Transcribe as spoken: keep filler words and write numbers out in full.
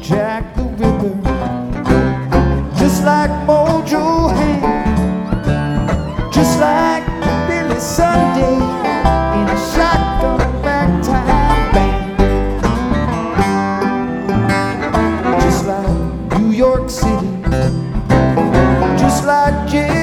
Jack the Ripper, just like Mojo Hand, just like Billy Sunday in a shotgun ragtime band, just like New York City, just like Jay